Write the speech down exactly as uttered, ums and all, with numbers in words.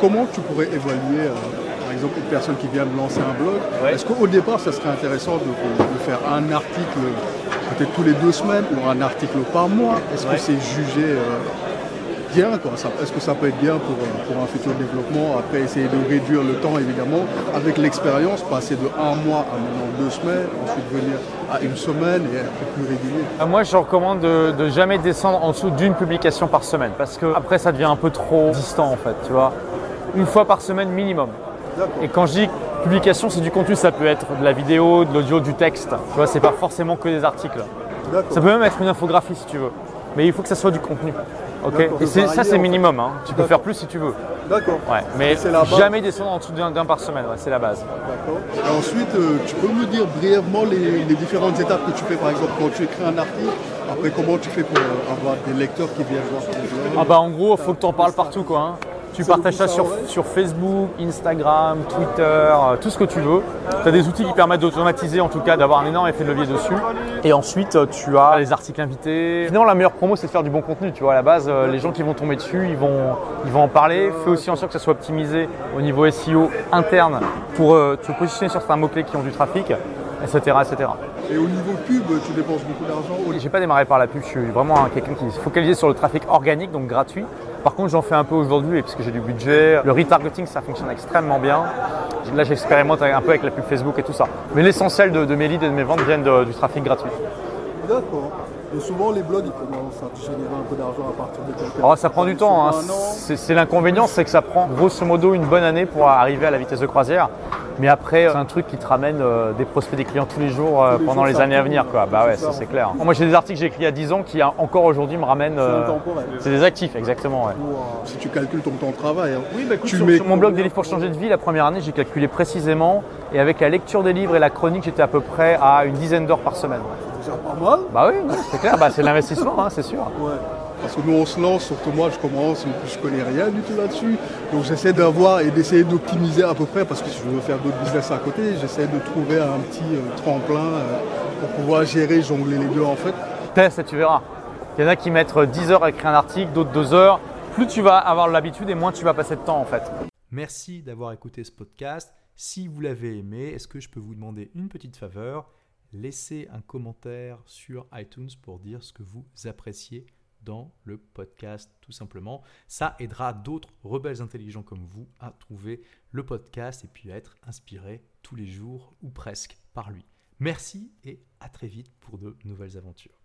comment tu pourrais évaluer, euh, par exemple, une personne qui vient de lancer un blog? Ouais. Est-ce qu'au départ, ça serait intéressant de, de faire un article peut-être tous les deux semaines ou un article par mois? Est-ce Ouais. que c'est jugé euh, bien, quoi? Ça- Est-ce que ça peut être bien pour, euh, pour un futur développement? Après, essayer de réduire le temps, évidemment, avec l'expérience, passer de un mois à maintenant deux semaines, ensuite venir à une semaine et être plus régulier. Euh, Moi, je recommande de, de jamais descendre en dessous d'une publication par semaine parce que après, ça devient un peu trop distant en fait, tu vois. Une fois par semaine minimum. D'accord. Et quand je dis publication, c'est du contenu, ça peut être de la vidéo, de l'audio, du texte. Tu vois, c'est pas forcément que des articles. D'accord. Ça peut même être une infographie si tu veux. Mais il faut que ça soit du contenu. Ok. D'accord. Et c'est- De ça, varier, c'est en minimum. Hein. Tu peux D'accord. faire plus si tu veux. D'accord. Ouais. Mais C'est la base. jamais descendre en dessous d'un d'un par semaine. Ouais, c'est la base. D'accord. Et ensuite, euh, tu peux me dire brièvement les, les différentes étapes que tu fais, par exemple, quand tu écris un article, après comment tu fais pour euh, avoir des lecteurs qui viennent voir ton blog? Ah bah en gros, il faut que tu en parles partout quoi. Hein. Tu C'est partages ça beaucoup ça, sur, ouais. sur Facebook, Instagram, Twitter, euh, tout ce que tu veux. Tu as des outils qui permettent d'automatiser, en tout cas, d'avoir un énorme effet de levier dessus. Et ensuite, euh, tu as les articles invités. Finalement, la meilleure promo, c'est de faire du bon contenu. Tu vois, à la base, euh, les gens qui vont tomber dessus, ils vont, ils vont en parler. Fais aussi en sorte que ça soit optimisé au niveau S E O interne pour euh, te positionner sur certains mots-clés qui ont du trafic, et cetera, et cetera. Et au niveau pub, tu dépenses beaucoup d'argent? Je n'ai pas démarré par la pub, je suis vraiment un- quelqu'un qui est focalisé sur le trafic organique, donc gratuit. Par contre, j'en fais un peu aujourd'hui parce que j'ai du budget. Le retargeting, ça fonctionne extrêmement bien. Là, j'expérimente un peu avec la pub Facebook et tout ça. Mais l'essentiel de, de mes leads et de mes ventes viennent de- du trafic gratuit. D'accord. Et souvent, les blogs, ils commencent à générer un peu d'argent à partir de quelques Alors, ça prend du temps. Hein. Un an. C'est c'est l'inconvénient, c'est que ça prend grosso modo une bonne année pour arriver à la vitesse de croisière. Mais après, c'est un truc qui te ramène euh, des prospects, des clients tous les jours euh, Tous les pendant jours, les ça années à tourne, venir. Quoi. Bah ouais, c'est ça ça, c'est en fait. clair. Moi, j'ai des articles que j'ai écrits il y a dix ans qui encore aujourd'hui me ramènent. euh, intemporel. c'est des actifs, exactement. Ouais. Ou, euh, si tu calcules ton temps de travail. Hein. Oui, bah écoute, Tu sur, mets sur mon blog combien des livres pour changer de vie, la première année, j'ai calculé précisément. Et avec la lecture des livres et la chronique, j'étais à peu près à une dizaine d'heures par semaine. C'est déjà pas mal. Bah oui, oui, c'est clair, bah, c'est l'investissement, hein, c'est sûr. Ouais. Parce que nous, on se lance, surtout moi, je commence, je connais rien du tout là-dessus. Donc, j'essaie d'avoir et d'essayer d'optimiser à peu près, parce que si je veux faire d'autres business à côté, j'essaie de trouver un petit euh, tremplin euh, pour pouvoir gérer, jongler les deux en fait. Teste et tu verras. Il y en a qui mettent dix heures à écrire un article, d'autres deux heures. Plus tu vas avoir l'habitude et moins tu vas passer de temps en fait. Merci d'avoir écouté ce podcast. Si vous l'avez aimé, est-ce que je peux vous demander une petite faveur? Laissez un commentaire sur iTunes pour dire ce que vous appréciez dans le podcast, tout simplement. Ça aidera d'autres rebelles intelligents comme vous à trouver le podcast et puis à être inspirés tous les jours ou presque par lui. Merci et à très vite pour de nouvelles aventures.